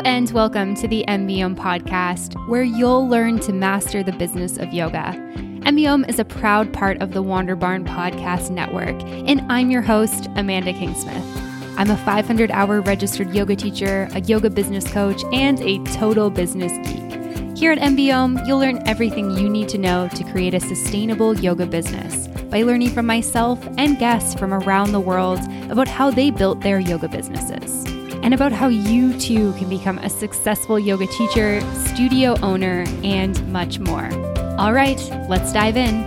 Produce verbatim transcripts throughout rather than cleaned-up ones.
and welcome to the Embiome podcast, where you'll learn to master the business of yoga. Embiome is a proud part of the Wander Barn Podcast Network, and I'm your host, Amanda Kingsmith. I'm a five hundred hour registered yoga teacher, a yoga business coach, and a total business geek. Here at Embiome, you'll learn everything you need to know to create a sustainable yoga business by learning from myself and guests from around the world about how they built their yoga businesses, and about how you too can become a successful yoga teacher, studio owner, and much more. All right, let's dive in.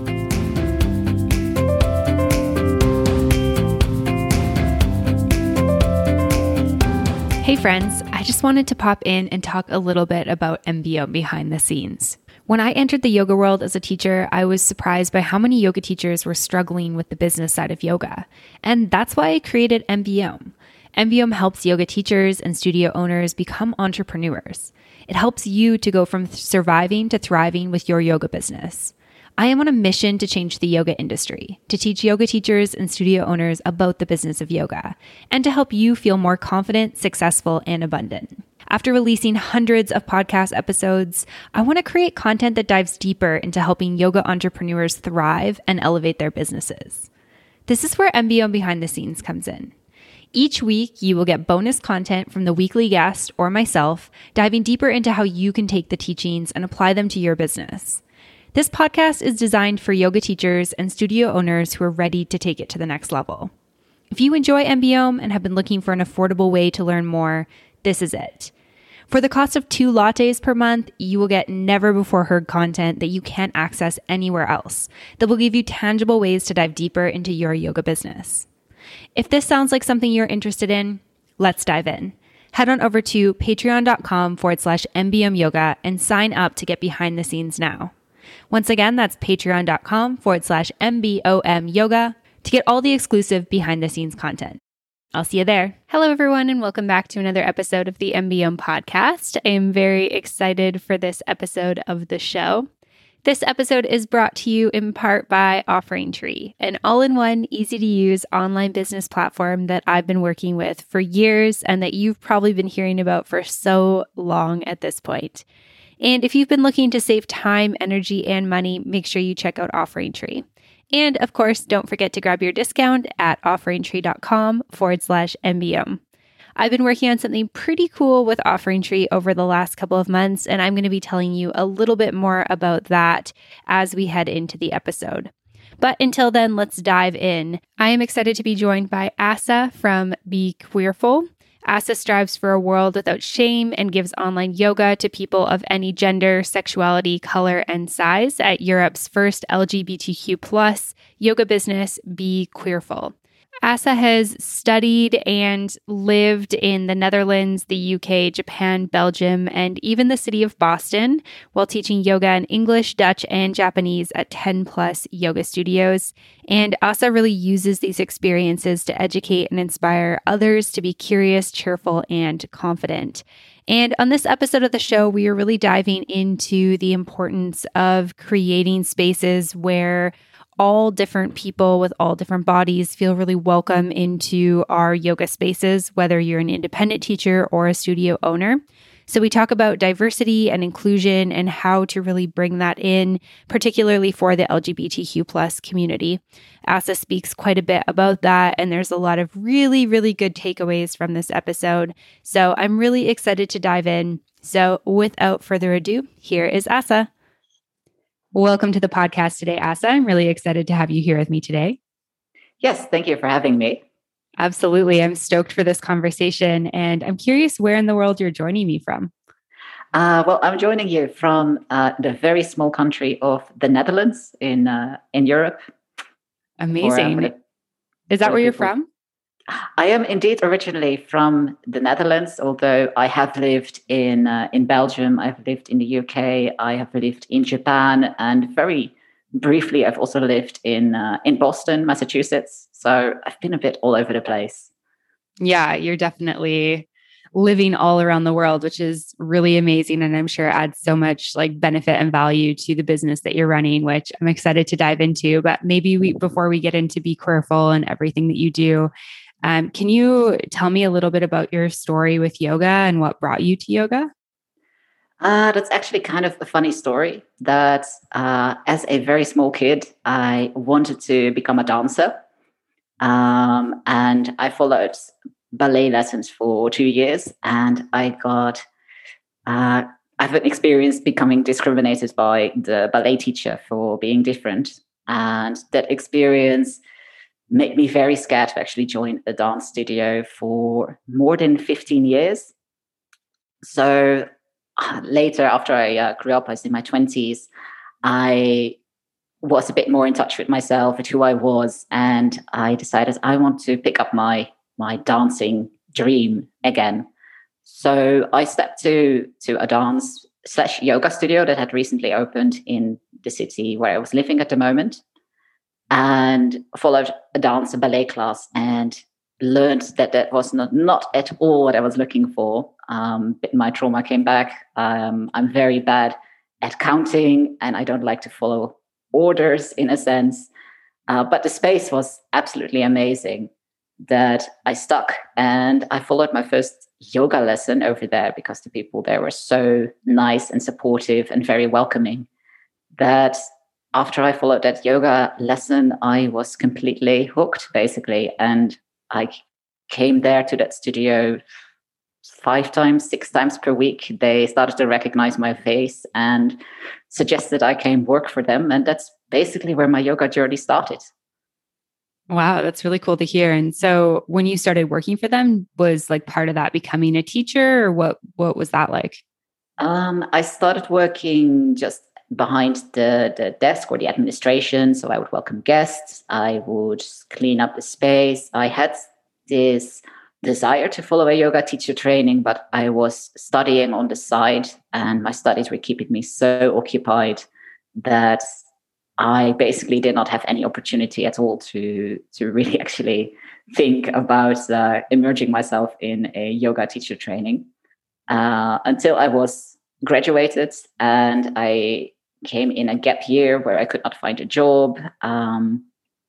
Hey friends, I just wanted to pop in and talk a little bit about Embiome behind the scenes. When I entered the yoga world as a teacher, I was surprised by how many yoga teachers were struggling with the business side of yoga. And that's why I created Embiome. Embiome helps yoga teachers and studio owners become entrepreneurs. It helps you to go from surviving to thriving with your yoga business. I am on a mission to change the yoga industry, to teach yoga teachers and studio owners about the business of yoga, and to help you feel more confident, successful, and abundant. After releasing hundreds of podcast episodes, I want to create content that dives deeper into helping yoga entrepreneurs thrive and elevate their businesses. This is where Embiome Behind the Scenes comes in. Each week, you will get bonus content from the weekly guest or myself, diving deeper into how you can take the teachings and apply them to your business. This podcast is designed for yoga teachers and studio owners who are ready to take it to the next level. If you enjoy Embiome and have been looking for an affordable way to learn more, this is it. For the cost of two lattes per month, you will get never-before-heard content that you can't access anywhere else that will give you tangible ways to dive deeper into your yoga business. If this sounds like something you're interested in, let's dive in. Head on over to patreon.com forward slash Embiome Yoga and sign up to get behind the scenes now. Once again, that's patreon.com forward slash MBOM Yoga to get all the exclusive behind the scenes content. I'll see you there. Hello, everyone, and welcome back to another episode of the Embiome podcast. I am very excited for this episode of the show. This episode is brought to you in part by Offering Tree, an all-in-one, easy-to-use online business platform that I've been working with for years and that you've probably been hearing about for so long at this point. And if you've been looking to save time, energy, and money, make sure you check out Offering Tree. And of course, don't forget to grab your discount at offeringtree.com forward slash Embiome. I've been working on something pretty cool with Offering Tree over the last couple of months, and I'm going to be telling you a little bit more about that as we head into the episode. But until then, let's dive in. I am excited to be joined by Asa from Be Queerful. Asa strives for a world without shame and gives online yoga to people of any gender, sexuality, color, and size at Europe's first L G B T Q plus yoga business, Be Queerful. Asa has studied and lived in the Netherlands, the U K, Japan, Belgium, and even the city of Boston while teaching yoga in English, Dutch, and Japanese at ten plus yoga studios. And Asa really uses these experiences to educate and inspire others to be curious, cheerful, and confident. And on this episode of the show, we are really diving into the importance of creating spaces where all different people with all different bodies feel really welcome into our yoga spaces, whether you're an independent teacher or a studio owner. So we talk about diversity and inclusion and how to really bring that in, particularly for the L G B T Q plus community. Asa speaks quite a bit about that, and there's a lot of really, really good takeaways from this episode. So I'm really excited to dive in. So without further ado, here is Asa. Welcome to the podcast today, Asa. I'm really excited to have you here with me today. Yes, thank you for having me. Absolutely. I'm stoked for this conversation. And I'm curious where in the world you're joining me from. Uh, well, I'm joining you from uh, the very small country of the Netherlands in uh, in Europe. Amazing. Or, uh, Is that where you're from? I am indeed originally from the Netherlands, although I have lived in uh, in Belgium, I've lived in the U K, I have lived in Japan, and very briefly I've also lived in uh, in Boston, Massachusetts. So I've been a bit all over the place. Yeah, you're definitely living all around the world, which is really amazing. And I'm sure adds so much like benefit and value to the business that you're running, which I'm excited to dive into. But maybe we, before we get into Be Queerful and everything that you do, Um, can you tell me a little bit about your story with yoga and what brought you to yoga? Uh, that's actually kind of a funny story that uh, as a very small kid, I wanted to become a dancer. Um, and I followed ballet lessons for two years and I got, uh, I've experienced becoming discriminated by the ballet teacher for being different. And that experience made me very scared to actually join a dance studio for more than fifteen years. So uh, later, after I uh, grew up, I was in my twenties, I was a bit more in touch with myself, with who I was, and I decided I want to pick up my my dancing dream again. So I stepped to to a dance slash yoga studio that had recently opened in the city where I was living at the moment, and followed a dance and ballet class and learned that that was not, not at all what I was looking for. Um, but my trauma came back. Um, I'm very bad at counting and I don't like to follow orders in a sense. Uh, but the space was absolutely amazing that I stuck and I followed my first yoga lesson over there because the people there were so nice and supportive and very welcoming that after I followed that yoga lesson, I was completely hooked, basically. And I came there to that studio five times, six times per week. They started to recognize my face and suggested I came work for them. And that's basically where my yoga journey started. Wow, that's really cool to hear. And so when you started working for them, was like part of that becoming a teacher or what what was that like? Um, I started working just behind the, the desk or the administration. So I would welcome guests. I would clean up the space. I had this desire to follow a yoga teacher training, but I was studying on the side and my studies were keeping me so occupied that I basically did not have any opportunity at all to, to really actually think about uh, immersing myself in a yoga teacher training. Uh, until I was graduated and I came in a gap year where I could not find a job. Um,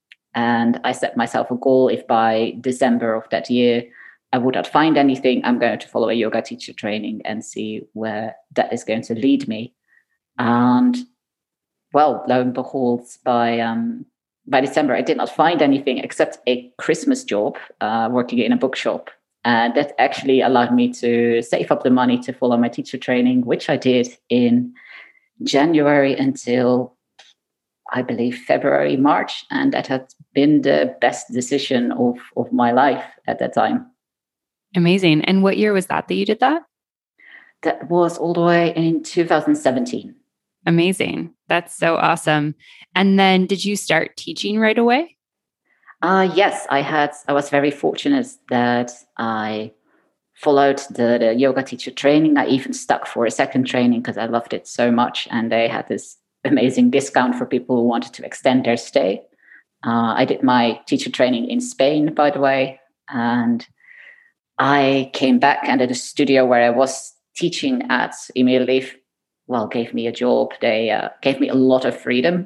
and I set myself a goal if by December of that year I would not find anything, I'm going to follow a yoga teacher training and see where that is going to lead me. And well, lo and behold, by um, by December, I did not find anything except a Christmas job uh, working in a bookshop. And that actually allowed me to save up the money to follow my teacher training, which I did in January until, I believe, February, March. And that had been the best decision of, of my life at that time. Amazing. And what year was that that you did that? That was all the way in two thousand seventeen. Amazing. That's so awesome. And then did you start teaching right away? Uh, yes, I had. I was very fortunate that I followed the, the yoga teacher training. I even stuck for a second training because I loved it so much. And they had this amazing discount for people who wanted to extend their stay. Uh, I did my teacher training in Spain, by the way. And I came back and at a studio where I was teaching at immediately, well, gave me a job. They uh, gave me a lot of freedom.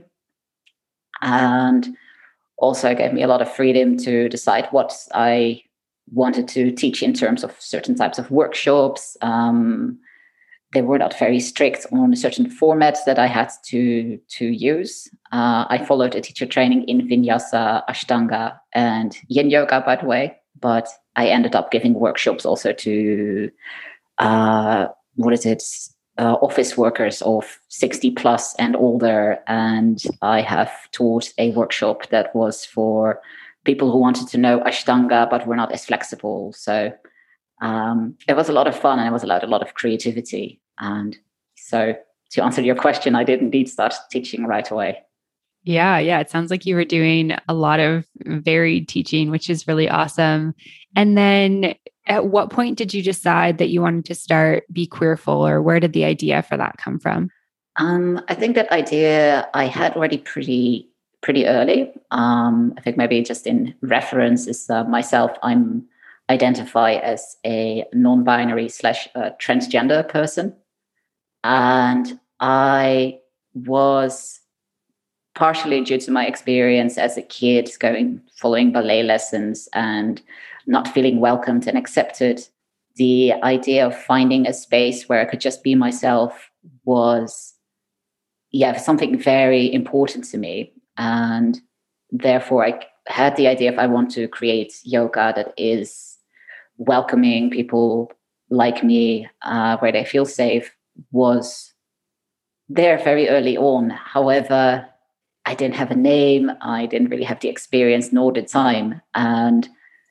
And also gave me a lot of freedom to decide what I wanted to teach in terms of certain types of workshops. Um, they were not very strict on certain formats that I had to, to use. Uh, I followed a teacher training in Vinyasa, Ashtanga, and Yin Yoga, by the way, but I ended up giving workshops also to, uh, what is it, Uh, office workers of sixty plus and older. And I have taught a workshop that was for people who wanted to know Ashtanga, but were not as flexible. So um, it was a lot of fun and it was allowed a lot of creativity. And so to answer your question, I did indeed start teaching right away. Yeah, yeah. It sounds like you were doing a lot of varied teaching, which is really awesome. And then at what point did you decide that you wanted to start Be Queerful, or where did the idea for that come from? Um, I think that idea I had already pretty pretty early. Um, I think maybe just in reference is uh, myself. I'm identify as a non-binary slash uh, transgender person, and I was partially due to my experience as a kid going, following ballet lessons and not feeling welcomed and accepted, the idea of finding a space where I could just be myself was, yeah, something very important to me. And therefore, I had the idea if I want to create yoga that is welcoming people like me, uh, where they feel safe, was there very early on. However, I didn't have a name. I didn't really have the experience nor the time. And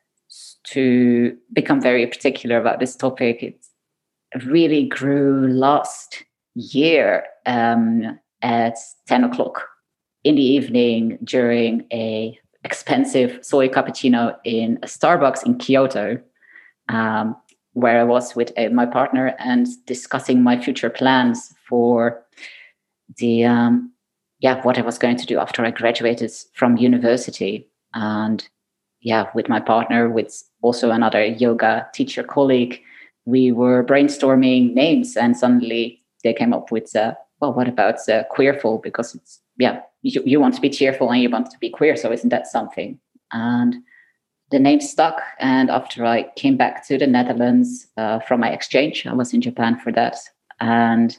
to become very particular about this topic, it really grew last year um, at ten o'clock in the evening during a expensive soy cappuccino in a Starbucks in Kyoto, um, where I was with uh, my partner and discussing my future plans for the um, yeah what I was going to do after I graduated from university. And yeah, with my partner, with also another yoga teacher colleague, we were brainstorming names, and suddenly they came up with, uh, well, what about uh, Queerful? Because it's, yeah, you, you want to be cheerful and you want to be queer, so isn't that something? And the name stuck. And after I came back to the Netherlands uh, from my exchange, I was in Japan for that. And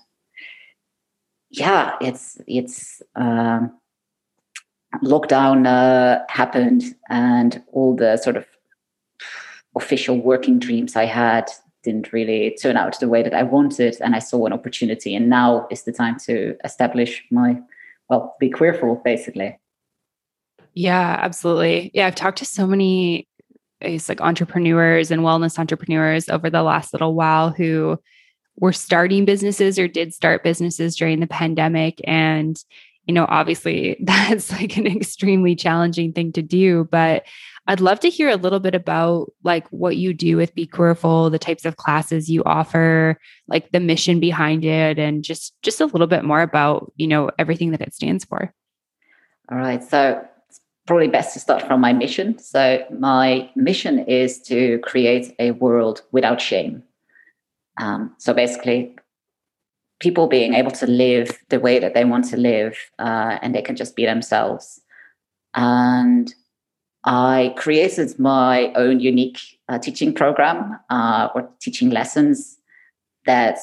yeah, it's, it's, um, lockdown uh, happened, and all the sort of official working dreams I had didn't really turn out the way that I wanted. And I saw an opportunity, and now is the time to establish my, well, be queerful, basically. Yeah, absolutely. Yeah, I've talked to so many it's like entrepreneurs and wellness entrepreneurs over the last little while who were starting businesses or did start businesses during the pandemic. And, you know, obviously that's like an extremely challenging thing to do, but I'd love to hear a little bit about like what you do with Be Queerful, the types of classes you offer, like the mission behind it, and just, just a little bit more about, you know, everything that it stands for. All right. So it's probably best to start from my mission. So my mission is to create a world without shame. Um, so basically, people being able to live the way that they want to live, uh, and they can just be themselves. And I created my own unique uh, teaching program uh, or teaching lessons that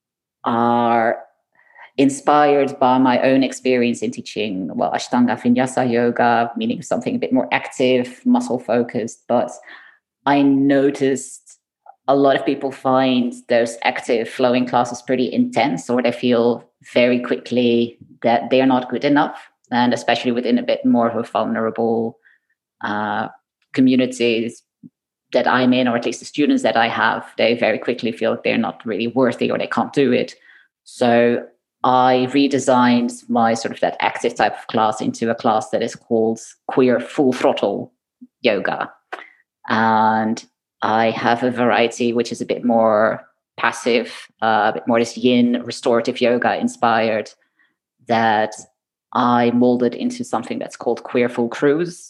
are inspired by my own experience in teaching, well, Ashtanga Vinyasa yoga, meaning something a bit more active, muscle focused. But I noticed a lot of people find those active flowing classes pretty intense, or they feel very quickly that they're not good enough. And especially within a bit more of a vulnerable uh, communities that I'm in, or at least the students that I have, they very quickly feel like they're not really worthy or they can't do it. So I redesigned my sort of that active type of class into a class that is called Queer Full Throttle Yoga. And I have a variety which is a bit more passive, uh, a bit more this yin restorative yoga inspired, that I molded into something that's called Queer Full Cruise.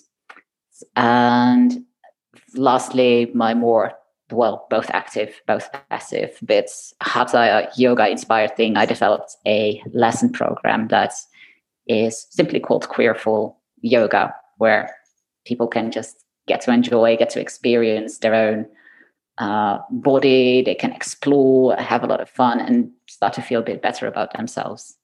And lastly, my more, well, both active, both passive bits, Hatha yoga inspired thing, I developed a lesson program that is simply called Queerful Yoga, where people can just get to enjoy, get to experience their own uh, body. They can explore, have a lot of fun, and start to feel a bit better about themselves.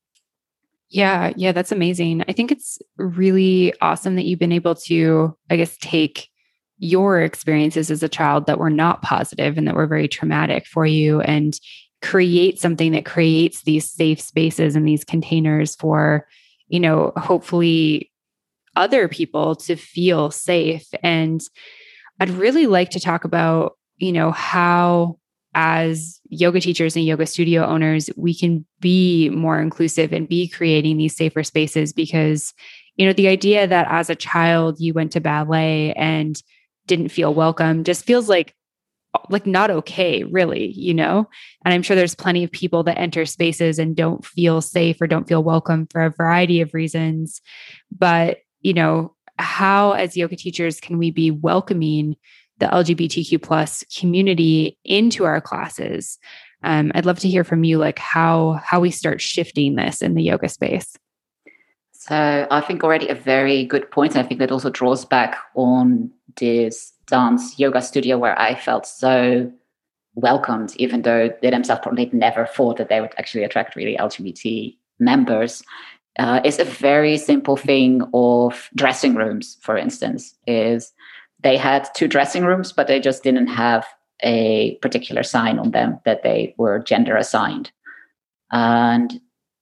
Yeah, yeah, that's amazing. I think it's really awesome that you've been able to, I guess, take your experiences as a child that were not positive and that were very traumatic for you and create something that creates these safe spaces and these containers for, you know, hopefully other people to feel safe. And I'd really like to talk about, you know, how as yoga teachers and yoga studio owners, we can be more inclusive and be creating these safer spaces, because, you know, the idea that as a child you went to ballet and didn't feel welcome just feels like, like not okay, really, you know? And I'm sure there's plenty of people that enter spaces and don't feel safe or don't feel welcome for a variety of reasons. But, you know, how as yoga teachers can we be welcoming the L G B T Q plus community into our classes? Um, I'd love to hear from you, like how, how we start shifting this in the yoga space. So I think already a very good point. I think that also draws back on this dance yoga studio where I felt so welcomed, even though they themselves probably never thought that they would actually attract really L G B T members. Uh, is a very simple thing of dressing rooms, for instance, is they had two dressing rooms, but they just didn't have a particular sign on them that they were gender assigned. And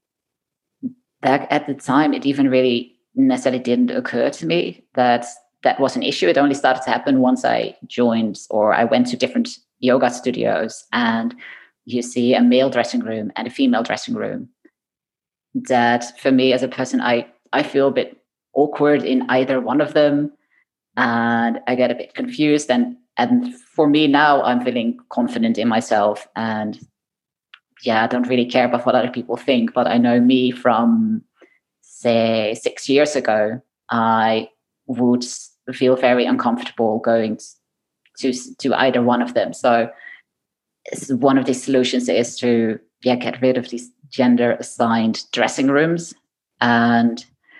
back at the time, it even really necessarily didn't occur to me that that was an issue. It only started to happen once I joined or I went to different yoga studios and you see a male dressing room and a female dressing room. That for me as a person, I, I feel a bit awkward in either one of them and I get a bit confused. And, and for me now, I'm feeling confident in myself and yeah, I don't really care about what other people think, but I know me from, say, six years ago, I would feel very uncomfortable going to, to either one of them. So one of the solutions is to yeah, get rid of these gender-assigned dressing rooms. And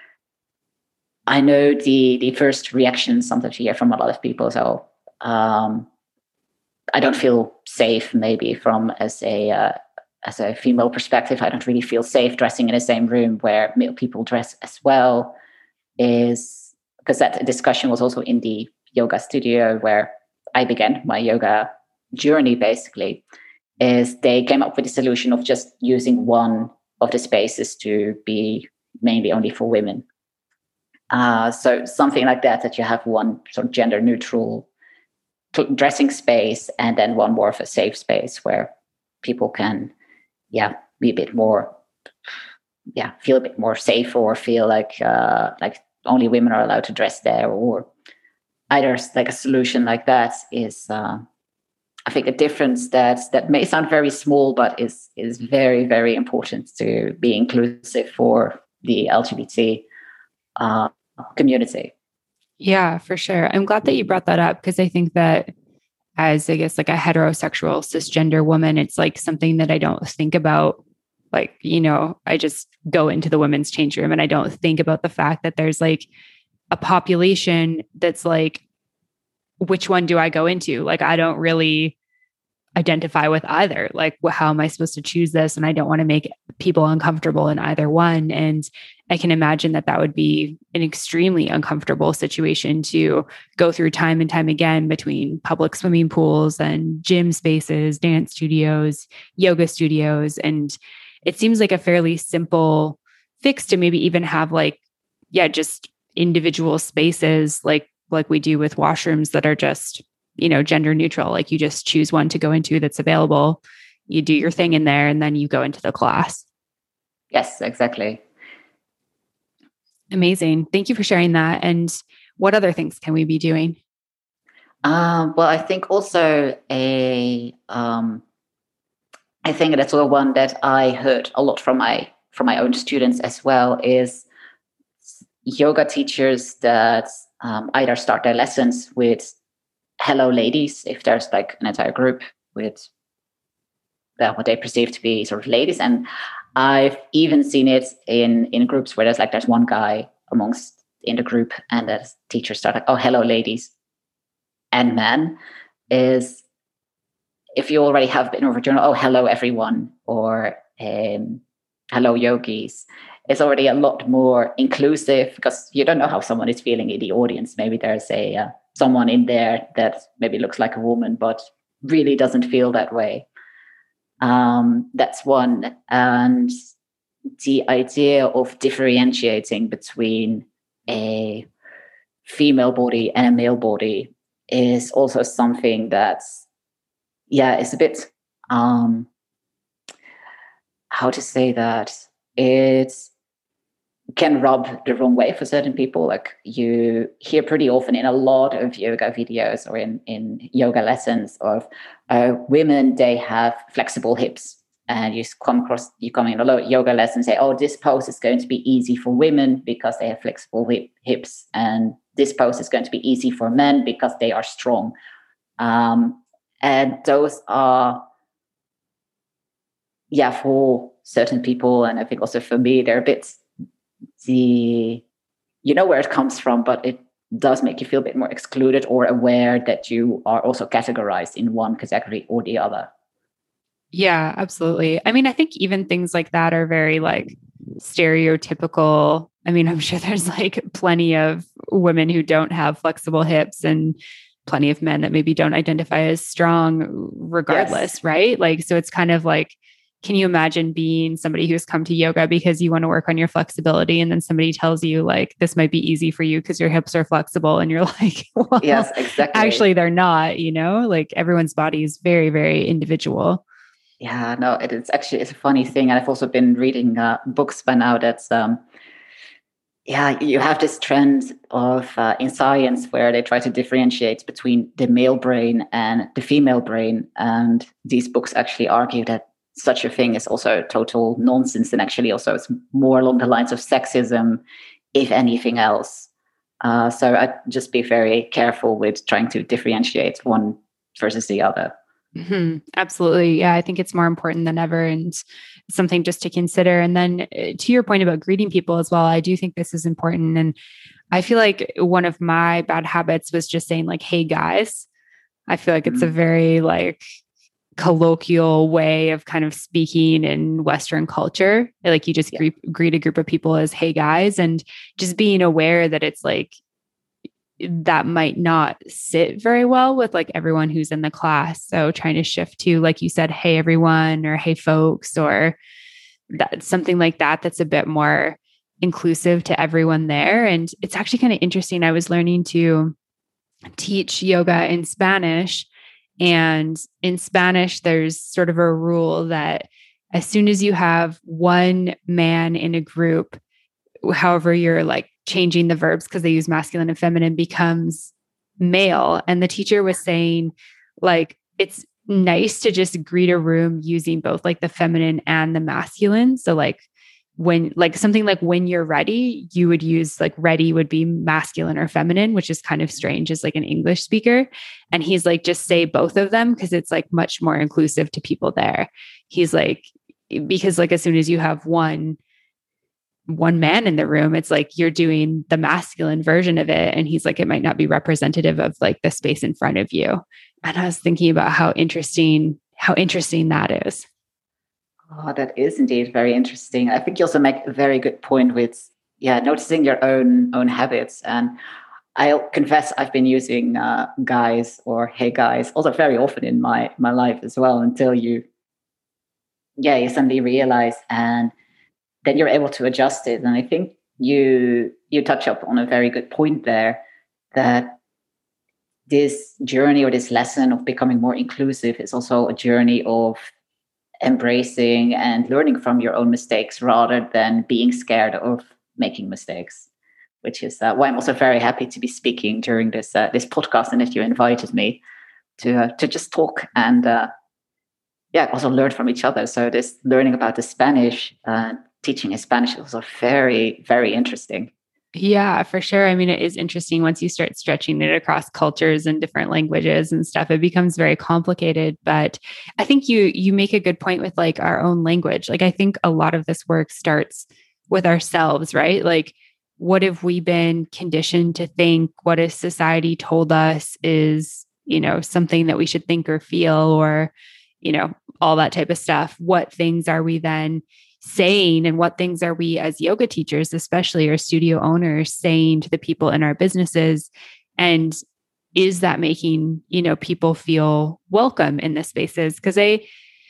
I know the, the first reaction sometimes you hear from a lot of people, so um, I don't feel safe maybe from as a... Uh, as a female perspective, I don't really feel safe dressing in the same room where male people dress as well, is because that discussion was also in the yoga studio where I began my yoga journey, basically, is they came up with a solution of just using one of the spaces to be mainly only for women. Uh, so something like that, that you have one sort of gender neutral dressing space and then one more of a safe space where people can yeah, be a bit more, yeah, feel a bit more safe or feel like uh, like only women are allowed to dress there, or either like a solution like that is, uh, I think, a difference that that may sound very small, but is is very very important to be inclusive for the L G B T uh, community. Yeah, for sure. I'm glad that you brought that up because I think that as I guess like a heterosexual cisgender woman, it's like something that I don't think about. Like, you know, I just go into the women's change room and I don't think about the fact that there's like a population that's like, which one do I go into? Like, I don't really identify with either. Like, well, how am I supposed to choose this? And I don't want to make people uncomfortable in either one. And I can imagine that that would be an extremely uncomfortable situation to go through time and time again between public swimming pools and gym spaces, dance studios, yoga studios. And it seems like a fairly simple fix to maybe even have like, yeah, just individual spaces like, like we do with washrooms that are just, you know, gender neutral. Like you just choose one to go into that's available. You do your thing in there and then you go into the class. Yes, exactly. Amazing. Thank you for sharing that. And what other things can we be doing? Um, well, I think also a, um, I think that's the one that I heard a lot from my from my own students as well is yoga teachers that um, either start their lessons with hello ladies, if there's like an entire group with uh, what they perceive to be sort of ladies. And I've even seen it in, in groups where there's like, there's one guy amongst in the group and the teachers start like, oh, hello ladies and men, is if you already have been over journal, oh, hello everyone, or um, hello yogis, it's already a lot more inclusive because you don't know how someone is feeling in the audience. Maybe there's a uh, someone in there that maybe looks like a woman, but really doesn't feel that way. Um, that's one. And the idea of differentiating between a female body and a male body is also something that's, yeah, it's a bit, um, how to say that, it can rub the wrong way for certain people. Like you hear pretty often in a lot of yoga videos or in, in yoga lessons of uh, women, they have flexible hips. And you come across, you come in a lot of yoga lessons and say, oh, this pose is going to be easy for women because they have flexible hip, hips. And this pose is going to be easy for men because they are strong. Um, and those are, yeah, for certain people, and I think also for me, they're a bit the, you know where it comes from, but it does make you feel a bit more excluded or aware that you are also categorized in one category or the other. Yeah, absolutely. I mean, I think even things like that are very like stereotypical. I mean, I'm sure there's like plenty of women who don't have flexible hips and plenty of men that maybe don't identify as strong regardless, yes. Right? Like, so it's kind of like, can you imagine being somebody who's come to yoga because you want to work on your flexibility, and then somebody tells you like, this might be easy for you because your hips are flexible, and you're like, well, yes, exactly. Actually, they're not, you know, like everyone's body is very, very individual. Yeah, no, it is actually, it's a funny thing. And I've also been reading uh, books by now that's, um, yeah, you have this trend of uh, in science where they try to differentiate between the male brain and the female brain. And these books actually argue that such a thing is also total nonsense. And actually also it's more along the lines of sexism, if anything else. Uh, so I'd just be very careful with trying to differentiate one versus the other. Mm-hmm. Absolutely. Yeah, I think it's more important than ever and something just to consider. And then to your point about greeting people as well, I do think this is important. And I feel like one of my bad habits was just saying like, hey guys. I feel like it's mm-hmm. a very like colloquial way of kind of speaking in Western culture. Like you just yeah. greet, greet a group of people as hey guys, and just being aware that it's like, that might not sit very well with like everyone who's in the class. So trying to shift to, like you said, hey, everyone, or hey, folks, or that, something like that, that's a bit more inclusive to everyone there. And it's actually kind of interesting. I was learning to teach yoga in Spanish, and in Spanish, there's sort of a rule that as soon as you have one man in a group, however you're like changing the verbs because they use masculine and feminine, becomes male. And the teacher was saying like, it's nice to just greet a room using both like the feminine and the masculine. So like when, like something like when you're ready, you would use like ready would be masculine or feminine, which is kind of strange as like an English speaker. And he's like, just say both of them because it's like much more inclusive to people there. He's like, because like as soon as you have one one man in the room, it's like you're doing the masculine version of it. And he's like, it might not be representative of like the space in front of you. And I was thinking about how interesting, how interesting that is. Oh, that is indeed very interesting. I think you also make a very good point with, yeah, noticing your own, own habits. And I'll confess, I've been using uh, guys or hey guys also very often in my, my life as well, until you, yeah, you suddenly realize and then you're able to adjust it. And I think you you touch up on a very good point there, that this journey or this lesson of becoming more inclusive is also a journey of embracing and learning from your own mistakes rather than being scared of making mistakes, which is uh, why I'm also very happy to be speaking during this uh, this podcast, and that you invited me to uh, to just talk and uh, yeah, also learn from each other. So this learning about the Spanish, uh, teaching in Spanish is also very, very interesting. Yeah, for sure. I mean, it is interesting once you start stretching it across cultures and different languages and stuff, it becomes very complicated. But I think you, you make a good point with like our own language. Like, I think a lot of this work starts with ourselves, right? Like, what have we been conditioned to think? What has society told us is, you know, something that we should think or feel, or, you know, all that type of stuff. What things are we then saying, and what things are we as yoga teachers, especially or studio owners, saying to the people in our businesses? And is that making, you know, people feel welcome in the spaces? Because I,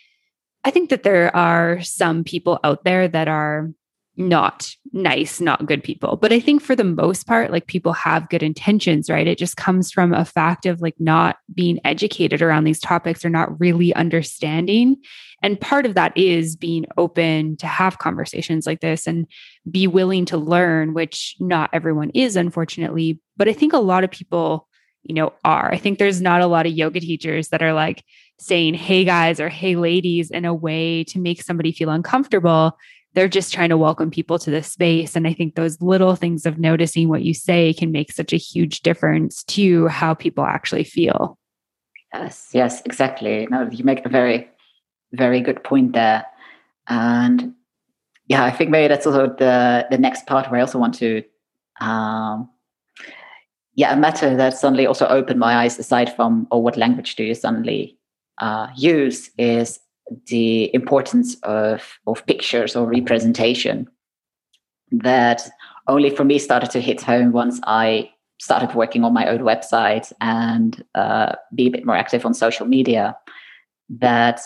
I think that there are some people out there that are not nice, not good people. But I think for the most part, like people have good intentions, right? It just comes from a fact of like not being educated around these topics or not really understanding. And part of that is being open to have conversations like this and be willing to learn, which not everyone is, unfortunately. But I think a lot of people, you know, are. I think there's not a lot of yoga teachers that are like saying, hey guys, or hey ladies, in a way to make somebody feel uncomfortable. They're just trying to welcome people to the space. And I think those little things of noticing what you say can make such a huge difference to how people actually feel. Yes, yes, exactly. No, you make a very, very good point there. And yeah, I think maybe that's also the the next part where I also want to, um, yeah, a matter that suddenly also opened my eyes. Aside from, oh, what language do you suddenly uh, use, is the importance of of pictures or representation. That only for me started to hit home once I started working on my own website and uh, be a bit more active on social media. That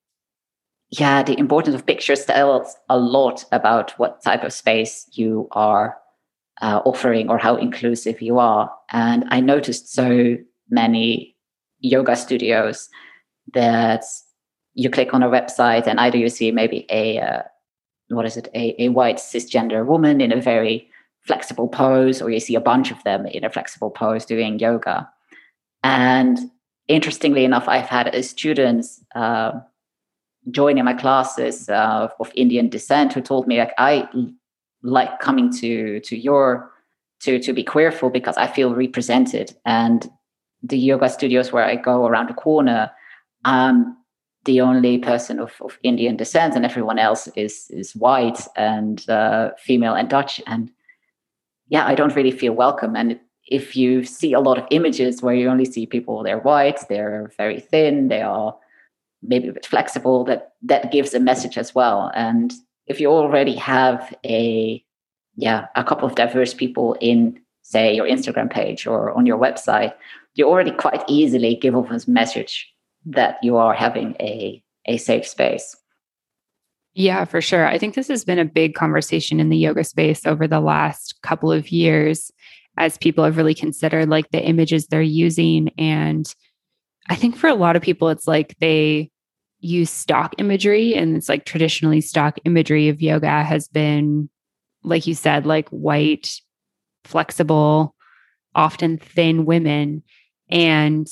yeah, the importance of pictures tells a lot about what type of space you are uh, offering or how inclusive you are. And I noticed so many yoga studios that you click on a website and either you see maybe a, uh, what is it, a, a white cisgender woman in a very flexible pose, or you see a bunch of them in a flexible pose doing yoga. And interestingly enough, I've had uh, students uh, joining my classes uh, of Indian descent who told me, like, I like coming to to your to to be queerful because I feel represented. And the yoga studios where I go around the corner, I'm the only person of, of Indian descent, and everyone else is is white and uh, female and Dutch. And yeah, I don't really feel welcome. And if you see a lot of images where you only see people, they're white, they're very thin, they are maybe a bit flexible, that that gives a message as well. And if you already have a yeah a couple of diverse people in, say, your Instagram page or on your website, you already quite easily give off a message that you are having a a safe space. Yeah, for sure. I think this has been a big conversation in the yoga space over the last couple of years, as people have really considered like the images they're using. And I think for a lot of people, it's like they use stock imagery, and it's like traditionally stock imagery of yoga has been, like you said, like white, flexible, often thin women. And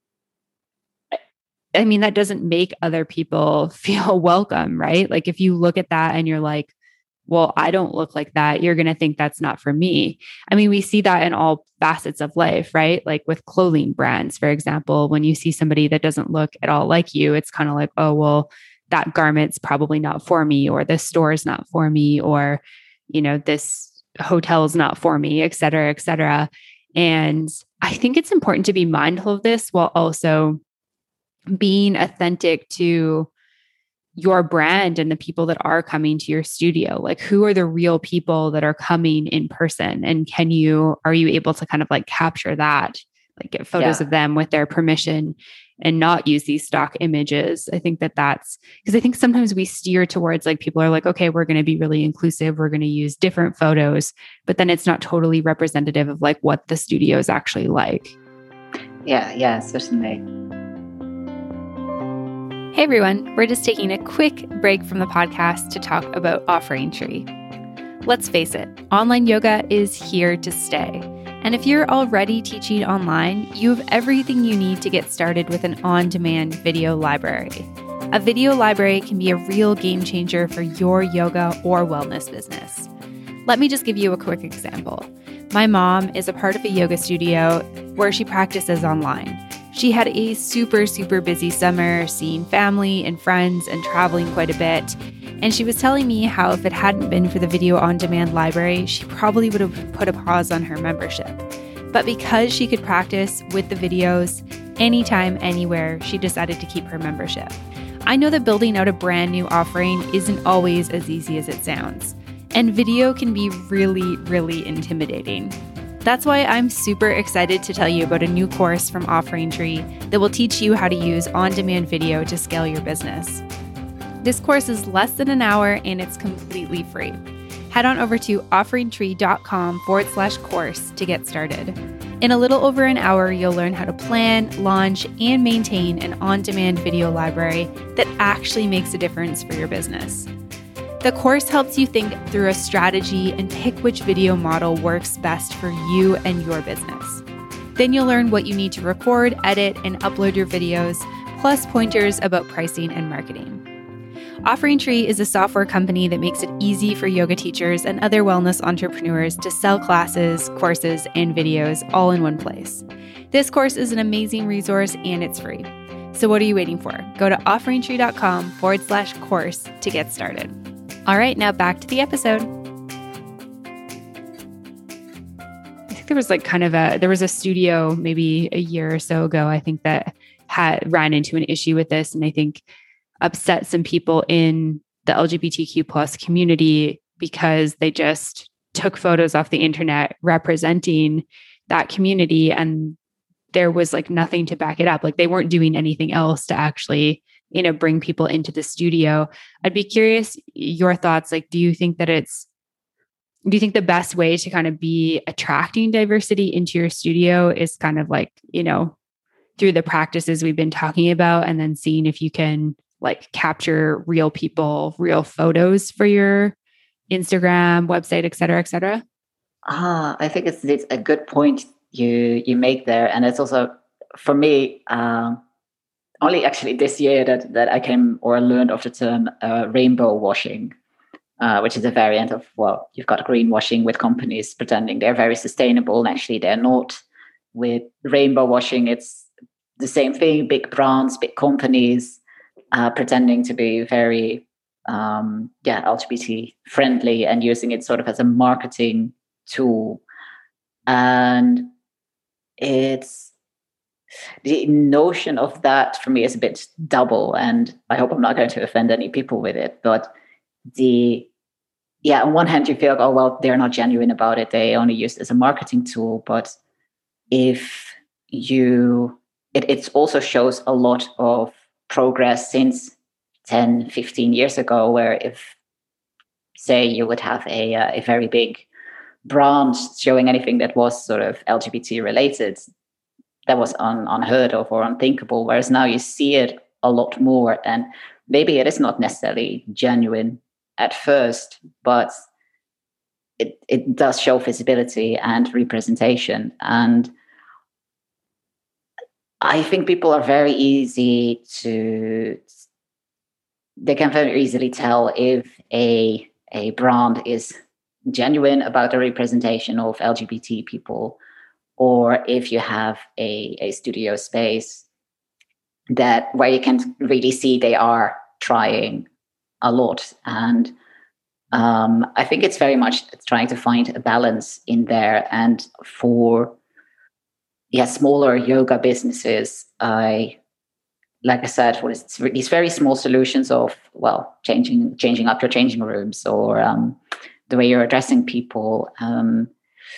I mean, that doesn't make other people feel welcome, right? Like if you look at that and you're like, well, I don't look like that, you're going to think that's not for me. I mean, we see that in all facets of life, right? Like with clothing brands, for example, when you see somebody that doesn't look at all like you, it's kind of like, oh, well, that garment's probably not for me, or this store is not for me, or, you know, this hotel is not for me, et cetera, et cetera. And I think it's important to be mindful of this while also being authentic to your brand and the people that are coming to your studio. Like, who are the real people that are coming in person? And can you, are you able to kind of like capture that, like get photos yeah. of them with their permission and not use these stock images? I think that that's, because I think sometimes we steer towards like, people are like, okay, we're going to be really inclusive, we're going to use different photos, but then it's not totally representative of like what the studio is actually like. Yeah, yeah, certainly. Hey everyone, we're just taking a quick break from the podcast to talk about Offering Tree. Let's face it, online yoga is here to stay. And if you're already teaching online, you have everything you need to get started with an on-demand video library. A video library can be a real game changer for your yoga or wellness business. Let me just give you a quick example. My mom is a part of a yoga studio where she practices online. She had a super, super busy summer, seeing family and friends and traveling quite a bit. And she was telling me how if it hadn't been for the video on-demand library, she probably would have put a pause on her membership. But because she could practice with the videos anytime, anywhere, she decided to keep her membership. I know that building out a brand new offering isn't always as easy as it sounds. And video can be really, really intimidating. That's why I'm super excited to tell you about a new course from Offering Tree that will teach you how to use on-demand video to scale your business. This course is less than an hour and it's completely free. Head on over to offeringtree.com forward slash course to get started. In a little over an hour, you'll learn how to plan, launch, and maintain an on-demand video library that actually makes a difference for your business. The course helps you think through a strategy and pick which video model works best for you and your business. Then you'll learn what you need to record, edit, and upload your videos, plus pointers about pricing and marketing. Offering Tree is a software company that makes it easy for yoga teachers and other wellness entrepreneurs to sell classes, courses, and videos all in one place. This course is an amazing resource and it's free. So what are you waiting for? Go to offeringtree.com forward slash course to get started. All right, now back to the episode. I think there was like kind of a, there was a studio maybe a year or so ago, I think that had ran into an issue with this. And I think upset some people in the L G B T Q plus community because they just took photos off the internet representing that community. And there was like nothing to back it up. Like they weren't doing anything else to actually, you know, bring people into the studio. I'd be curious your thoughts. Like, do you think that it's, do you think the best way to kind of be attracting diversity into your studio is kind of like, you know, through the practices we've been talking about and then seeing if you can like capture real people, real photos for your Instagram, website, et cetera, et cetera? Ah, I think it's, it's a good point you you make there. And it's also, for me, um, only actually this year that, that I came or learned of the term uh, rainbow washing, uh, which is a variant of, well, you've got greenwashing with companies pretending they're very sustainable and actually they're not. With rainbow washing, it's the same thing, big brands, big companies uh, pretending to be very um, yeah, L G B T friendly and using it sort of as a marketing tool. And it's, the notion of that for me is a bit double, and I hope I'm not going to offend any people with it. But the, yeah, on one hand, you feel like, oh, well, they're not genuine about it. They only use it as a marketing tool. But if you, it, it also shows a lot of progress since ten, fifteen years ago, where if, say, you would have a, a very big brand showing anything that was sort of L G B T related, that was un, unheard of or unthinkable. Whereas now you see it a lot more, and maybe it is not necessarily genuine at first, but it, it does show visibility and representation. And I think people are very easy to, they can very easily tell if a, a brand is genuine about the representation of L G B T people, or if you have a, a studio space that where you can really see they are trying a lot. And um, I think it's very much trying to find a balance in there. And for yeah, smaller yoga businesses, I, like I said, what is these very small solutions of, well, changing changing up your changing rooms, or um, the way you're addressing people. Um,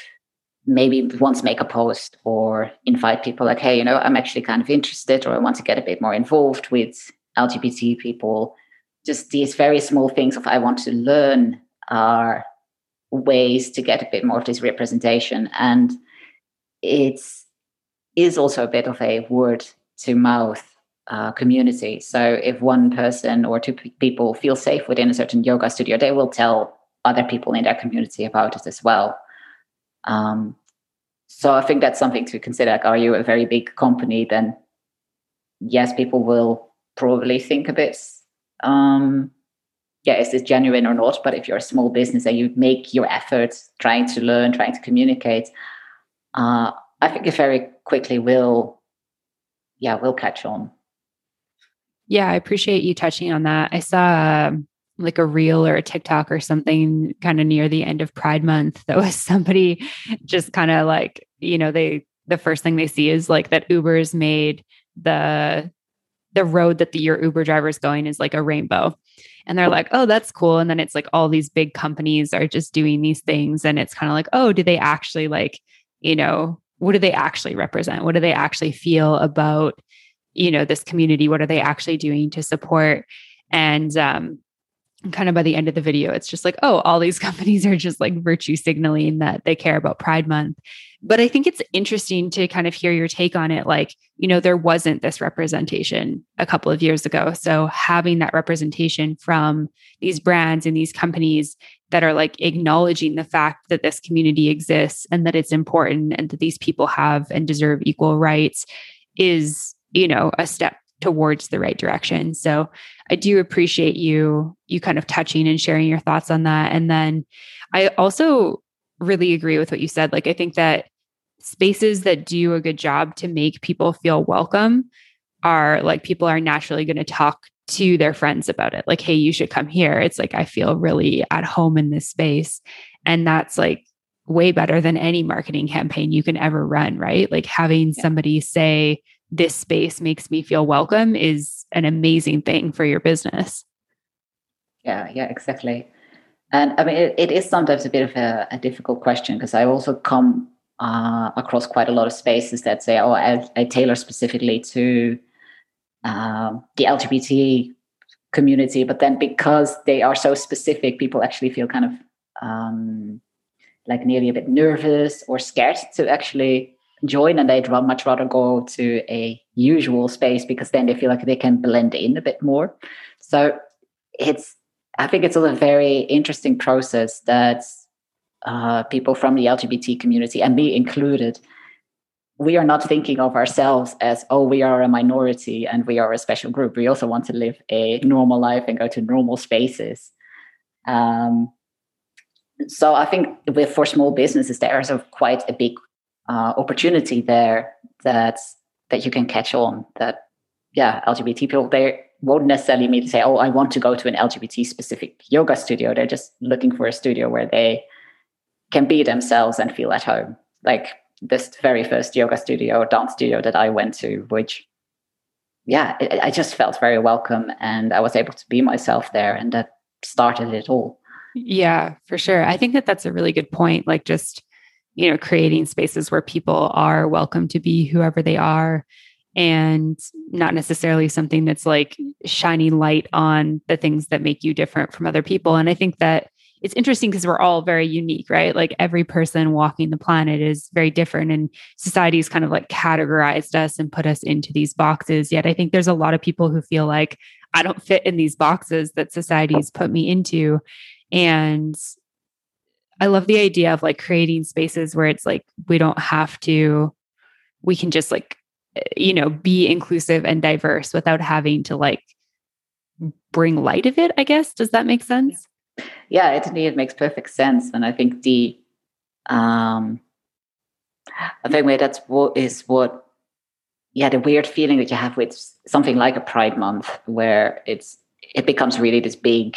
maybe once make a post or invite people like, hey, you know, I'm actually kind of interested, or I want to get a bit more involved with L G B T people. Just these very small things of I want to learn are ways to get a bit more of this representation. And it's is also a bit of a word to mouth uh, community. So if one person or two p- people feel safe within a certain yoga studio, they will tell other people in their community about it as well. Um, so I think that's something to consider. Like, are you a very big company? Then yes, people will probably think a bit, um, yeah, is this genuine or not? But if you're a small business and you make your efforts trying to learn, trying to communicate, uh, I think it very quickly will, yeah, will catch on. Yeah, I appreciate you touching on that. I saw um, like a reel or a TikTok or something kind of near the end of Pride Month that was somebody just kind of like, you know, they, the first thing they see is like that Uber's made the, the road that the, your Uber driver is going is like a rainbow. And they're like, oh, that's cool. And then it's like all these big companies are just doing these things. And it's kind of like, oh, do they actually like, you know, what do they actually represent? What do they actually feel about, you know, this community? What are they actually doing to support? And um, kind of by the end of the video, it's just like, oh, all these companies are just like virtue signaling that they care about Pride Month. But I think it's interesting to kind of hear your take on it. Like, you know, there wasn't this representation a couple of years ago. So having that representation from these brands and these companies that are like acknowledging the fact that this community exists and that it's important and that these people have and deserve equal rights is, you know, a step towards the right direction. So I do appreciate you, you kind of touching and sharing your thoughts on that. And then I also really agree with what you said. Like, I think that spaces that do a good job to make people feel welcome are like, people are naturally going to talk to their friends about it. Like, hey, you should come here. It's like, I feel really at home in this space. And that's like way better than any marketing campaign you can ever run, right? Like having yeah. somebody say, this space makes me feel welcome is an amazing thing for your business. Yeah, yeah, exactly. And I mean, it, it is sometimes a bit of a, a difficult question because I also come uh, across quite a lot of spaces that say, oh, I, I tailor specifically to um, the L G B T community. But then because they are so specific, people actually feel kind of um, like nearly a bit nervous or scared to actually join. And they'd much rather go to a usual space because then they feel like they can blend in a bit more. So it's, I think it's a very interesting process that uh, people from the L G B T community, and me included, we are not thinking of ourselves as, oh, we are a minority and we are a special group. We also want to live a normal life and go to normal spaces. Um, so I think with for small businesses, there is a quite a big uh, opportunity there that that you can catch on. That yeah, L G B T people, they won't necessarily mean to say, oh, I want to go to an L G B T specific yoga studio. They're just looking for a studio where they can be themselves and feel at home. Like this very first yoga studio or dance studio that I went to, which, yeah, it, I just felt very welcome and I was able to be myself there, and that started it all. Yeah, for sure. I think that that's a really good point. Like just, you know, creating spaces where people are welcome to be whoever they are, and not necessarily something that's like shining light on the things that make you different from other people. And I think that it's interesting because we're all very unique, right? Like every person walking the planet is very different, and society's kind of like categorized us and put us into these boxes. Yet I think there's a lot of people who feel like I don't fit in these boxes that society's put me into. And I love the idea of like creating spaces where it's like, we don't have to, we can just like, you know, be inclusive and diverse without having to like bring light of it, I guess. Does that make sense? Yeah, it indeed makes perfect sense. And I think the, um, I think that's what is what, yeah, the weird feeling that you have with something like a Pride Month, where it's, it becomes really this big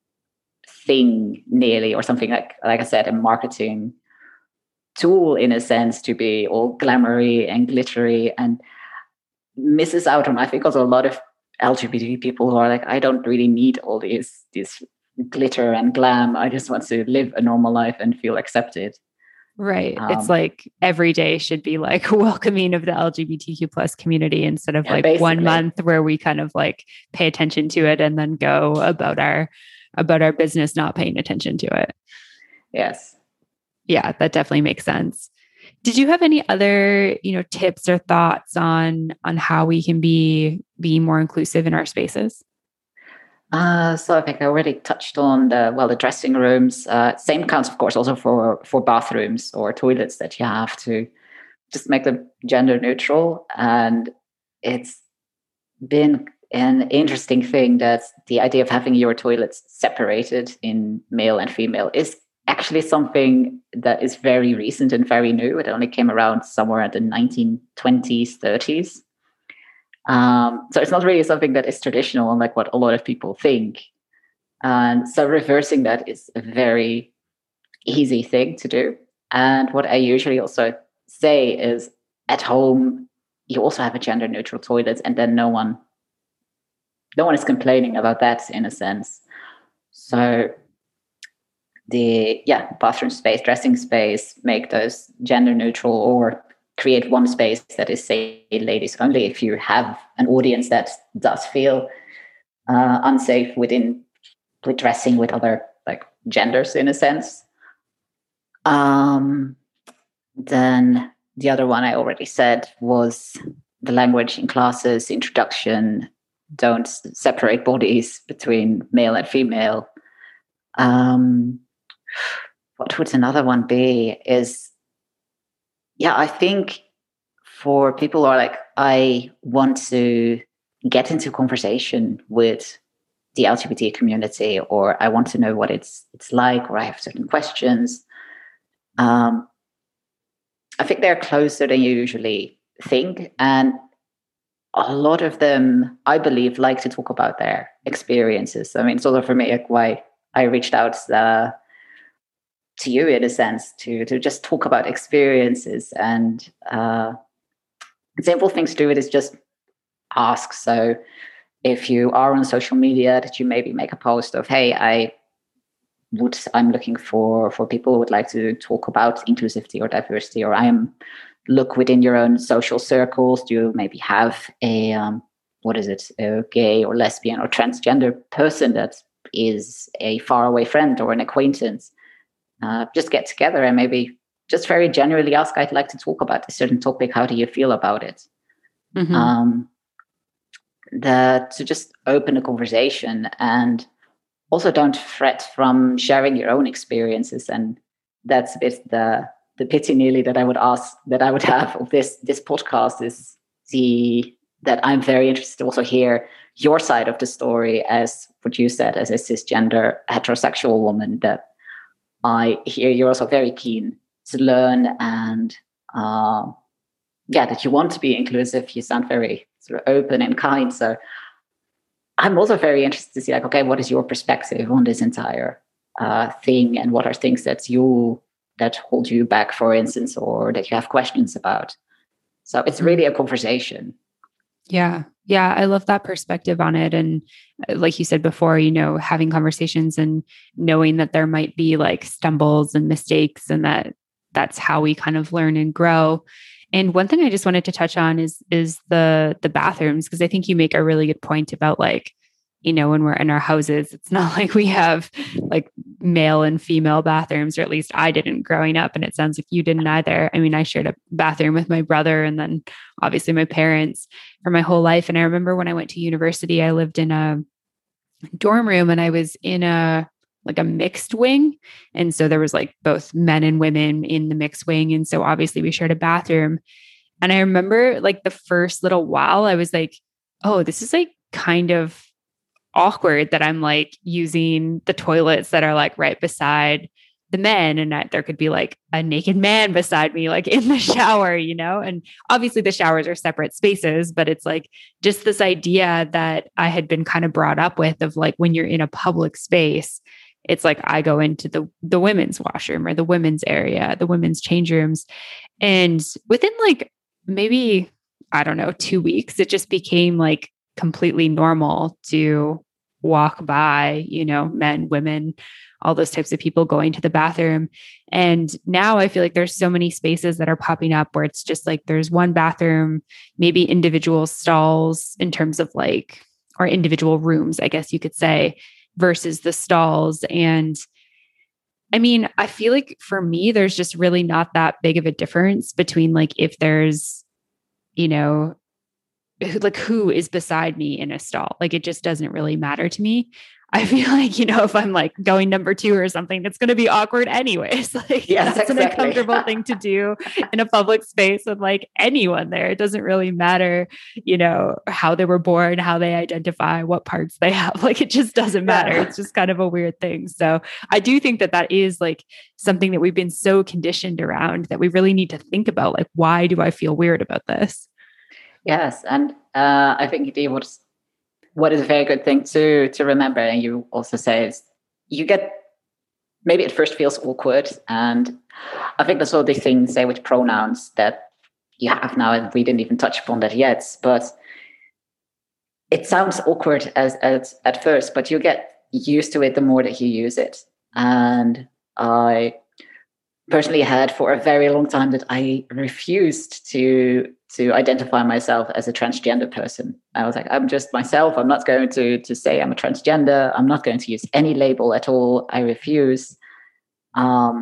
thing nearly, or something like, like I said, a marketing tool in a sense to be all glamoury and glittery, and misses out on, I think, also a lot of L G B T people who are like, I don't really need all these, these glitter and glam. I just want to live a normal life and feel accepted. Right. Um, it's like every day should be like welcoming of the L G B T Q plus community instead of yeah, like basically. one month where we kind of like pay attention to it and then go about our about our business not paying attention to it. Yes. Yeah, that definitely makes sense. Did you have any other, you know, tips or thoughts on on how we can be be more inclusive in our spaces? Uh, so I think I already touched on the, well, the dressing rooms. Uh, same counts, of course, also for, for bathrooms or toilets, that you have to just make them gender neutral. And it's been an interesting thing that the idea of having your toilets separated in male and female is actually something that is very recent and very new. It only came around somewhere in the nineteen twenties, thirties. Um, so it's not really something that is traditional, unlike what a lot of people think. And so reversing that is a very easy thing to do. And what I usually also say is, at home, you also have a gender neutral toilet, and then no one, no one is complaining about that in a sense. So the, yeah, bathroom space, dressing space, make those gender neutral, or create one space that is, say, ladies only, if you have an audience that does feel uh, unsafe within with dressing with other like genders in a sense. Um, then the other one I already said was the language in classes, introduction, don't separate bodies between male and female. Um, what would another one be is, yeah, I think for people who are like, I want to get into conversation with the L G B T community, or I want to know what it's it's like, or I have certain questions. Um, I think they're closer than you usually think. And a lot of them, I believe, like to talk about their experiences. I mean, sort of for me, like why I reached out uh, to you in a sense to to just talk about experiences. And uh, simple things to do it is just ask. So if you are on social media, that you maybe make a post of, hey, I would I'm looking for for people who would like to talk about inclusivity or diversity, or I am look within your own social circles. Do you maybe have a um, what is it, a gay or lesbian or transgender person that is a faraway friend or an acquaintance? Uh, just get together and maybe just very generally ask, I'd like to talk about a certain topic. How do you feel about it? Mm-hmm. Um, the, to just open a conversation, and also don't fret from sharing your own experiences. And that's a bit the the pity nearly that I would ask, that I would have of this this podcast, is the that I'm very interested to also hear your side of the story, as what you said, as a cisgender heterosexual woman, that I hear you're also very keen to learn, and uh, yeah, that you want to be inclusive. You sound very sort of open and kind. So I'm also very interested to see, like, okay, what is your perspective on this entire uh, thing, and what are things that you that hold you back, for instance, or that you have questions about. So it's really a conversation. Yeah. Yeah. I love that perspective on it. And like you said before, you know, having conversations and knowing that there might be like stumbles and mistakes, and that that's how we kind of learn and grow. And one thing I just wanted to touch on is, is the, the bathrooms, because I think you make a really good point about, like, you know, when we're in our houses, it's not like we have like male and female bathrooms, or at least I didn't growing up. And it sounds like you didn't either. I mean, I shared a bathroom with my brother, and then obviously my parents for my whole life. And I remember when I went to university, I lived in a dorm room, and I was in a, like a mixed wing. And so there was like both men and women in the mixed wing. And so obviously we shared a bathroom. And I remember like the first little while I was like, oh, this is like kind of awkward that I'm like using the toilets that are like right beside the men, and that there could be like a naked man beside me, like in the shower, you know? And obviously the showers are separate spaces, but it's like just this idea that I had been kind of brought up with, of like, when you're in a public space, it's like I go into the the women's washroom or the women's area, the women's change rooms. And within like maybe, I don't know, two weeks, it just became like completely normal to walk by, you know, men, women, all those types of people going to the bathroom. And now I feel like there's so many spaces that are popping up where it's just like, there's one bathroom, maybe individual stalls in terms of like, or individual rooms, I guess you could say, versus the stalls. And I mean, I feel like for me, there's just really not that big of a difference between like, if there's, you know, like who is beside me in a stall. Like, it just doesn't really matter to me. I feel like, you know, if I'm like going number two or something, it's going to be awkward anyways. Like, yes, it's exactly. an uncomfortable thing to do in a public space with like anyone there. It doesn't really matter, you know, how they were born, how they identify, what parts they have. Like, it just doesn't matter. Yeah. It's just kind of a weird thing. So I do think that that is like something that we've been so conditioned around, that we really need to think about, like, why do I feel weird about this? Yes, and uh, I think it was what is a very good thing to to remember. And you also say is you get, maybe at first feels awkward, and I think that's all the thing say with pronouns that you have now, and we didn't even touch upon that yet. But it sounds awkward as, as at first, but you get used to it the more that you use it. And I personally had for a very long time that I refused to to identify myself as a transgender person. I was like, I'm just myself. I'm not going to to say I'm a transgender. I'm not going to use any label at all. I refuse. Um,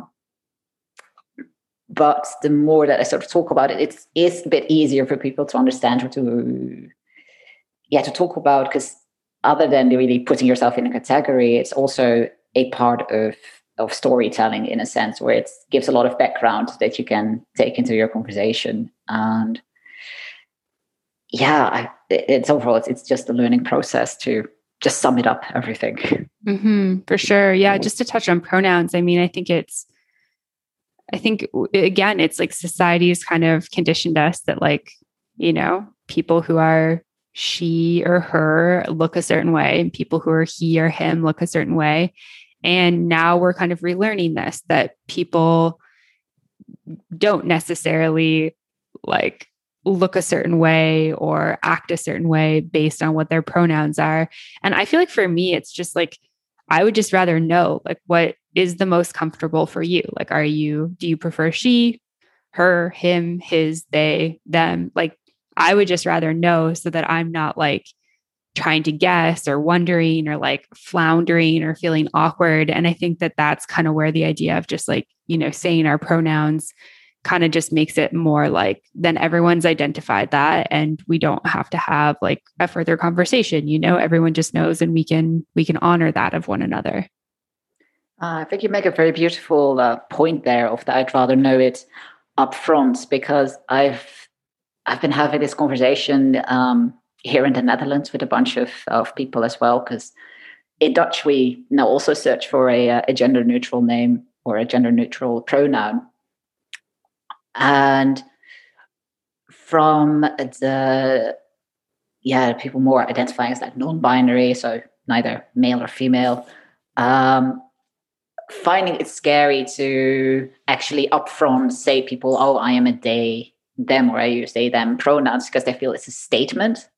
but the more that I sort of talk about it, it's, it's a bit easier for people to understand, or to, yeah, to talk about, because other than really putting yourself in a category, it's also a part of of storytelling, in a sense, where it gives a lot of background that you can take into your conversation. And yeah, I, it's overall, it's, it's just a learning process to just sum it up, everything. Mm-hmm, for sure. Yeah. Just to touch on pronouns. I mean, I think it's, I think again, it's like society's kind of conditioned us that, like, you know, people who are she or her look a certain way, and people who are he or him look a certain way. And now we're kind of relearning this, that people don't necessarily like look a certain way or act a certain way based on what their pronouns are. And I feel like for me, it's just like, I would just rather know, like, what is the most comfortable for you? Like, are you, do you prefer she, her, him, his, they, them? Like, I would just rather know so that I'm not like trying to guess or wondering or like floundering or feeling awkward. And I think that that's kind of where the idea of just like, you know, saying our pronouns kind of just makes it more like, then everyone's identified that and we don't have to have like a further conversation, you know, everyone just knows, and we can, we can honor that of one another. Uh, I think you make a very beautiful uh, point there of that I'd rather know it up front, because I've, I've been having this conversation um, here in the Netherlands with a bunch of, of people as well, because in Dutch, we now also search for a, a gender neutral name or a gender neutral pronoun. And from the, yeah, people more identifying as like non-binary, so neither male or female, um, finding it scary to actually upfront say people, oh, I am a they, them, or I use they, them pronouns, because they feel it's a statement.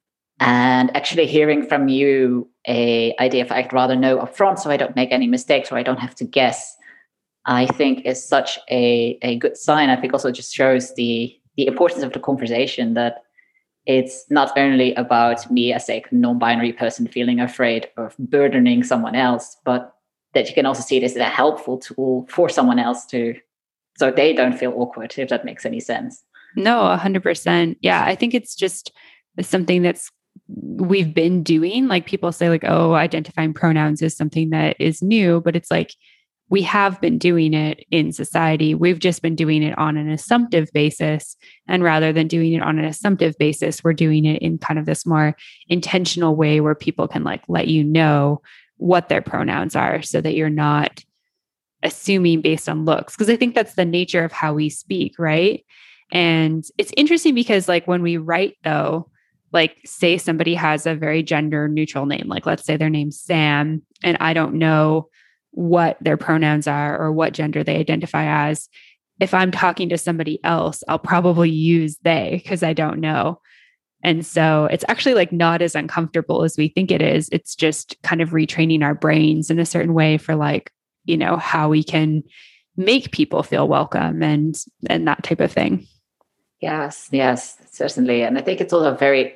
And actually hearing from you a idea of I'd rather know upfront so I don't make any mistakes or I don't have to guess, I think is such a, a good sign. I think also just shows the the importance of the conversation, that it's not only about me as a non-binary person feeling afraid of burdening someone else, but that you can also see this as a helpful tool for someone else to, so they don't feel awkward, if that makes any sense. No, a hundred percent. Yeah. I think it's just something that's, we've been doing. Like people say like, oh, identifying pronouns is something that is new, but it's like, we have been doing it in society. We've just been doing it on an assumptive basis. And rather than doing it on an assumptive basis, we're doing it in kind of this more intentional way where people can like let you know what their pronouns are so that you're not assuming based on looks. Because I think that's the nature of how we speak, right? And it's interesting because like when we write though, like say somebody has a very gender neutral name, like let's say their name's Sam, and I don't know what their pronouns are or what gender they identify as. If I'm talking to somebody else, I'll probably use they because I don't know. And so it's actually like not as uncomfortable as we think it is. It's just kind of retraining our brains in a certain way for like, you know, how we can make people feel welcome and and that type of thing. Yes, yes, certainly. And I think it's also a very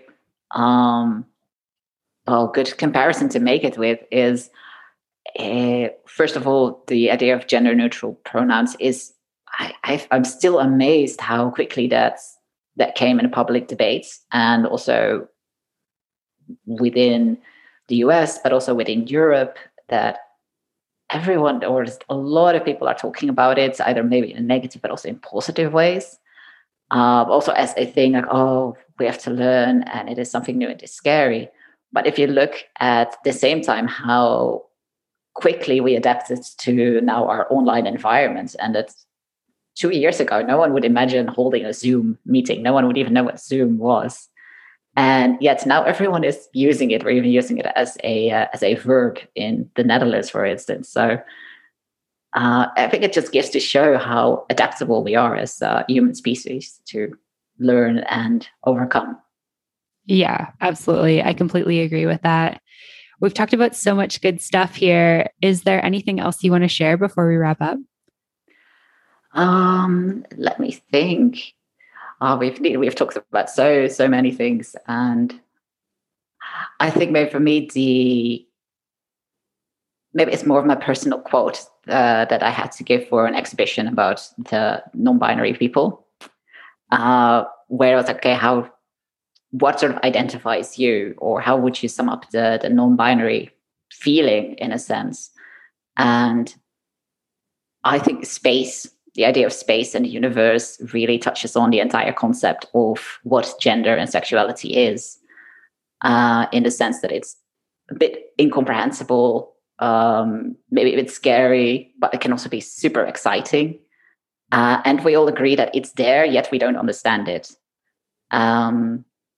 um well, good comparison to make it with is Uh, first of all, the idea of gender neutral pronouns is, I, I, I'm still amazed how quickly that's, that came in public debates, and also within the U S, but also within Europe, that everyone or a lot of people are talking about it, either maybe in negative, but also in positive ways. Uh, also as a thing like, oh, we have to learn and it is something new and it's scary. But if you look at the same time, how quickly we adapted to now our online environment, and that two years ago no one would imagine holding a Zoom meeting, no one would even know what Zoom was, and yet now everyone is using it. We're even using it as a uh, as a verb in the Netherlands, for instance. So uh, I think it just gives to show how adaptable we are as a human species to learn and overcome. Yeah, absolutely. I completely agree with that. We've talked about so much good stuff here. Is there anything else you want to share before we wrap up? Um, let me think. Uh, we've we've talked about so so many things, and I think maybe for me the maybe it's more of my personal quote uh, that I had to give for an exhibition about the non-binary people, uh, where I was like, okay, how what sort of identifies you, or how would you sum up the the non-binary feeling in a sense? And I think space, the idea of space and the universe, really touches on the entire concept of what gender and sexuality is, uh, in the sense that it's a bit incomprehensible, um, maybe a bit scary, but it can also be super exciting. Uh, and we all agree that it's there, yet we don't understand it. Um,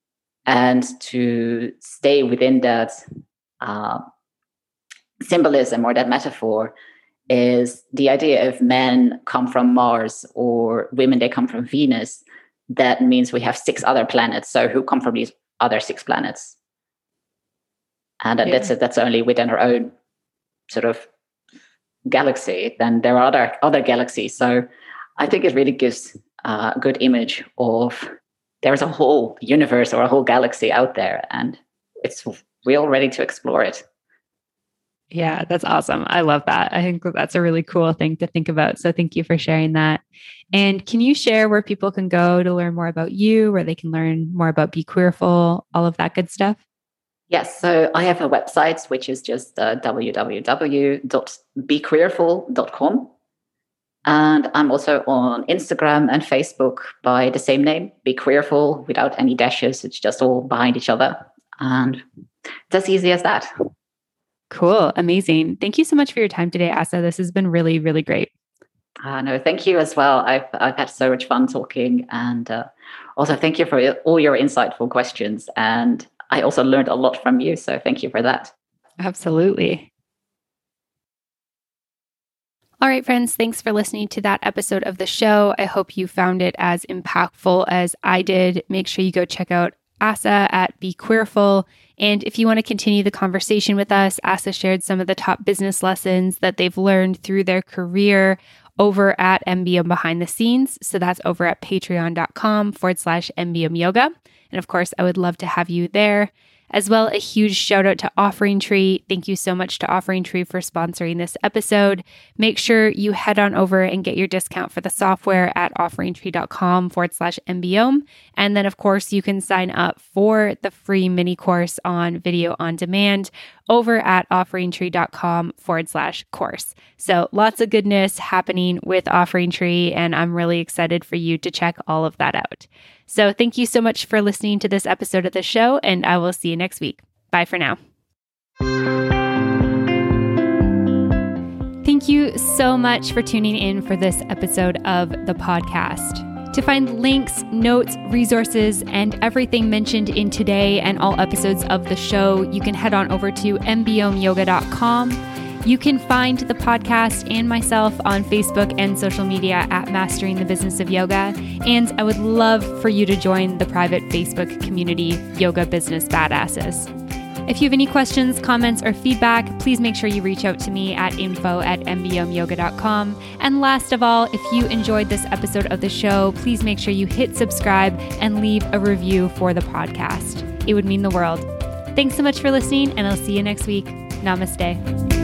And to stay within that uh, symbolism or that metaphor is the idea of men come from Mars or women, they come from Venus. That means we have six other planets. So who come from these other six planets? And yeah. that's that's only within our own sort of galaxy. Then there are other other galaxies. So I think it really gives uh, a good image of there's a whole universe or a whole galaxy out there, and it's we're all ready to explore it. Yeah, that's awesome. I love that. I think that's a really cool thing to think about. So thank you for sharing that. And can you share where people can go to learn more about you, where they can learn more about Be Queerful, all of that good stuff? Yes. So I have a website, which is just uh, w w w dot be queerful dot com. And I'm also on Instagram and Facebook by the same name, Be Queerful, without any dashes. It's just all behind each other. And it's as easy as that. Cool. Amazing. Thank you so much for your time today, Asa. This has been really, really great. Uh, no, thank you as well. I've I've had so much fun talking. And uh, also thank you for all your insightful questions. And I also learned a lot from you. So thank you for that. Absolutely. All right, friends, thanks for listening to that episode of the show. I hope you found it as impactful as I did. Make sure you go check out Asa at Be Queerful. And if you want to continue the conversation with us, Asa shared some of the top business lessons that they've learned through their career over at M B M Behind the Scenes. So that's over at patreon.com forward slash MBM Yoga. And of course, I would love to have you there. As well, a huge shout out to Offering Tree. Thank you so much to Offering Tree for sponsoring this episode. Make sure you head on over and get your discount for the software at offeringtree.com forward slash MBOM. And then, of course, you can sign up for the free mini course on video on demand over at offeringtree.com forward slash course. So lots of goodness happening with Offering Tree, and I'm really excited for you to check all of that out. So thank you so much for listening to this episode of the show, and I will see you next week. Bye for now. Thank you so much for tuning in for this episode of the podcast. To find links, notes, resources, and everything mentioned in today and all episodes of the show, you can head on over to m b o m yoga dot com. You can find the podcast and myself on Facebook and social media at Mastering the Business of Yoga. And I would love for you to join the private Facebook community, Yoga Business Badasses. If you have any questions, comments, or feedback, please make sure you reach out to me at info at m b o m yoga dot com. And last of all, if you enjoyed this episode of the show, please make sure you hit subscribe and leave a review for the podcast. It would mean the world. Thanks so much for listening, and I'll see you next week. Namaste.